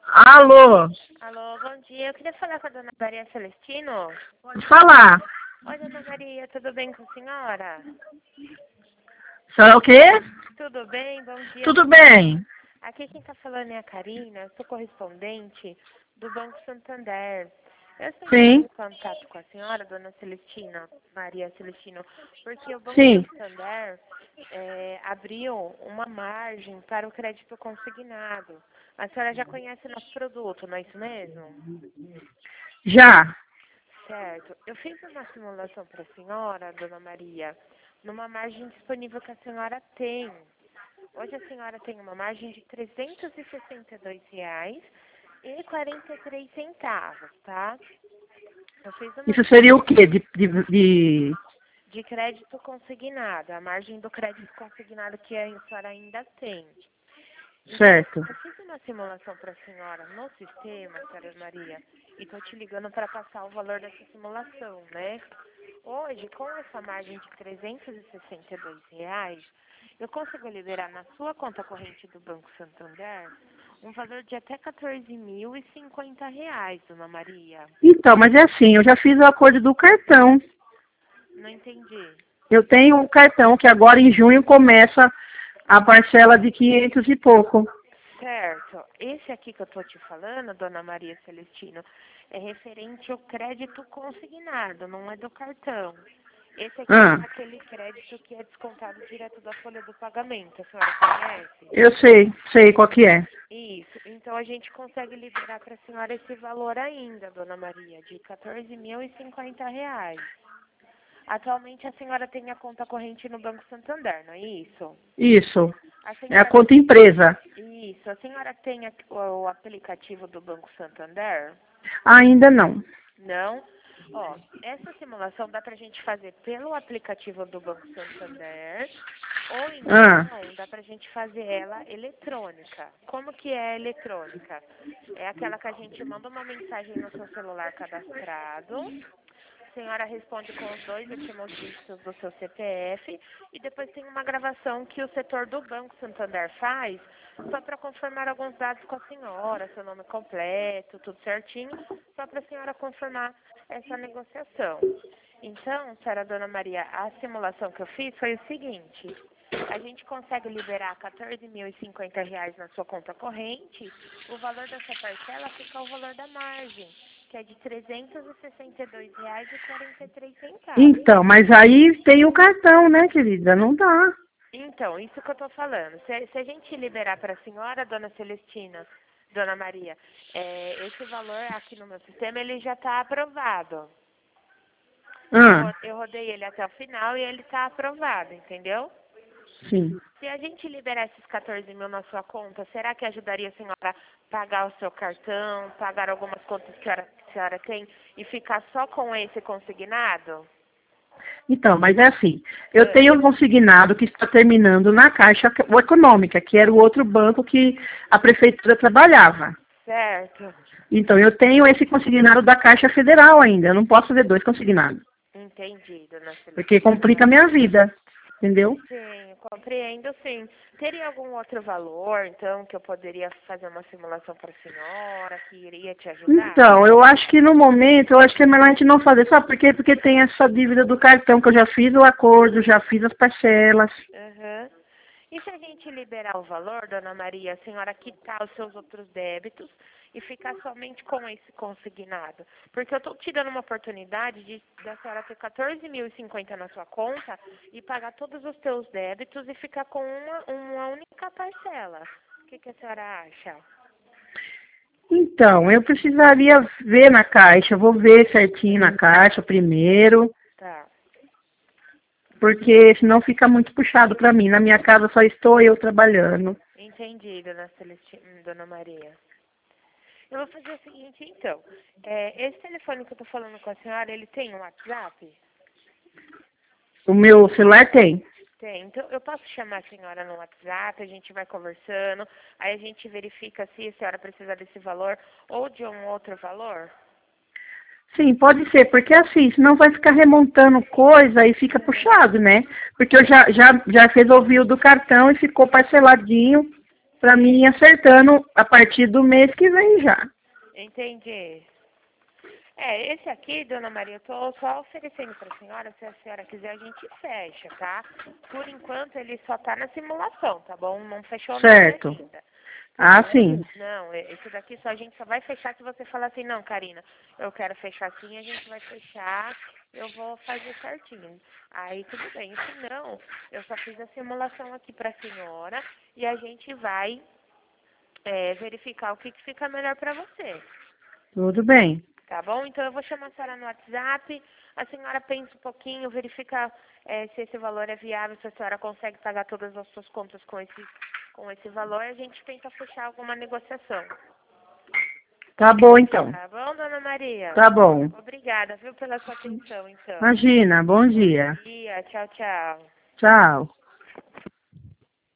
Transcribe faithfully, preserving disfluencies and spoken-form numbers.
Alô, Alô, bom dia. Eu queria falar com a dona Maria Celestino. pode falar. Oi, dona Maria, tudo bem com a senhora? Senhora é o quê? Tudo bem? Bom dia, Tudo senhora. bem. Aqui quem está falando é a Karina, eu sou correspondente do Banco Santander. Eu estou entrando Sim, em contato com a senhora, dona Celestina, Maria Celestino, porque o Banco sim. Santander eh, abriu uma margem para o crédito consignado. A senhora já conhece nosso produto, não é isso mesmo? Já. Certo. Eu fiz uma simulação para a senhora, dona Maria, numa margem disponível que a senhora tem. Hoje a senhora tem uma margem de trezentos e sessenta e dois reais e quarenta e três centavos, tá? Eu fiz uma Isso seria o quê? De, de, de... de crédito consignado, a margem do crédito consignado que a senhora ainda tem. Então, Certo. eu fiz uma simulação para a senhora no sistema, senhora Maria, e estou te ligando para passar o valor dessa simulação, né? Hoje, com essa margem de trezentos e sessenta e dois reais, eu consigo liberar na sua conta corrente do Banco Santander um valor de até quatorze mil e cinquenta reais, dona Maria. Então, mas é assim, eu já fiz o acordo do cartão. Não entendi. Eu tenho um cartão que agora em junho começa a parcela de quinhentos e pouco. Certo. Esse aqui que eu estou te falando, dona Maria Celestino, é referente ao crédito consignado, não é do cartão. Esse aqui Ah, é aquele crédito que é descontado direto da folha do pagamento, a senhora conhece? eu sei, sei qual que é. Isso. Então a gente consegue liberar para a senhora esse valor ainda, dona Maria, de quatorze mil e cinquenta reais. Atualmente a senhora tem a conta corrente no Banco Santander, não é isso? Isso. A É a senhora conta empresa. Isso. A senhora tem a- o aplicativo do Banco Santander? Ainda não. Não? Ó, essa simulação dá pra gente fazer pelo aplicativo do Banco Santander ou Ah, então dá pra gente fazer ela eletrônica. Como que é eletrônica? É aquela que a gente manda uma mensagem no seu celular cadastrado. A senhora responde com os dois últimos dígitos do seu C P F e depois tem uma gravação que o setor do Banco Santander faz só para confirmar alguns dados com a senhora, seu nome completo, tudo certinho, só para a senhora confirmar essa negociação. Então, senhora Dona Maria, a simulação que eu fiz foi o seguinte: a gente consegue liberar quatorze mil e cinquenta reais na sua conta corrente, o valor dessa parcela fica o valor da margem, que é de trezentos e sessenta e dois reais e quarenta e três centavos. então, mas aí tem o cartão, né, querida? Não dá. Então, isso que eu estou falando. Se, se a gente liberar para a senhora, dona Celestina, dona Maria, é, esse valor aqui no meu sistema, ele já está aprovado. Eu, Ah, ro- eu rodei ele até o final e ele está aprovado, entendeu? sim. Se a gente liberar esses quatorze mil na sua conta, será que ajudaria a senhora a pagar o seu cartão, pagar algumas contas que a senhora, que a senhora tem e ficar só com esse consignado? Então, mas é assim, eu Ah, tenho um consignado que está terminando na Caixa Econômica, que era o outro banco que a prefeitura trabalhava. certo. Então, eu tenho esse consignado da Caixa Federal ainda. Eu não posso fazer dois consignados, Entendi, dona porque complica Celestina. a minha vida, entendeu? Sim, compreendo sim. Teria algum outro valor, então, que eu poderia fazer uma simulação para a senhora, que iria te ajudar? Então, eu acho que no momento, eu acho que é melhor a gente não fazer. Sabe por quê? Porque tem essa dívida do cartão, que eu já fiz o acordo, já fiz as parcelas. Aham. E se a gente liberar o valor, dona Maria, a senhora quitar os seus outros débitos e ficar somente com esse consignado? Porque eu estou te dando uma oportunidade de da senhora ter quatorze mil e cinquenta na sua conta e pagar todos os seus débitos e ficar com uma, uma única parcela. O que, que a senhora acha? Então, eu precisaria ver na Caixa, eu vou ver certinho na Caixa primeiro, Tá. porque senão fica muito puxado para mim. Na minha casa só estou eu trabalhando. Entendi, dona Celestina, dona Maria. Eu vou fazer o seguinte, então. É, esse telefone que eu tô falando com a senhora, ele tem um WhatsApp? O meu celular tem. Tem. Então, eu posso chamar a senhora no WhatsApp, a gente vai conversando, aí a gente verifica se a senhora precisa desse valor ou de um outro valor? Sim, pode ser, porque assim, senão vai ficar remontando coisa e fica puxado, né? Porque eu já, já, já resolvi o do cartão e ficou parceladinho. para mim ir acertando a partir do mês que vem já. Entendi. É, esse aqui, dona Maria, eu tô só oferecendo para a senhora, se a senhora quiser a gente fecha, tá? Por enquanto ele só tá na simulação, tá bom? Não fechou Certo. nada ainda. Ah, sim. Não, esse daqui só a gente só vai fechar se você falar assim, não, Karina, eu quero fechar assim, a gente vai fechar, eu vou fazer certinho. Aí tudo bem, se não, eu só fiz a simulação aqui pra senhora e a gente vai é, verificar o que, que fica melhor pra você. Tudo bem. Tá bom? Então eu vou chamar a senhora no WhatsApp, a senhora pensa um pouquinho, verifica é, se esse valor é viável, se a senhora consegue pagar todas as suas contas com esse, com esse valor, a gente tenta fechar alguma negociação. Tá bom, então. Tá bom, dona Maria? Tá bom. Obrigada, viu, pela sua atenção, então. Imagina, bom dia. Bom dia, tchau, tchau. Tchau.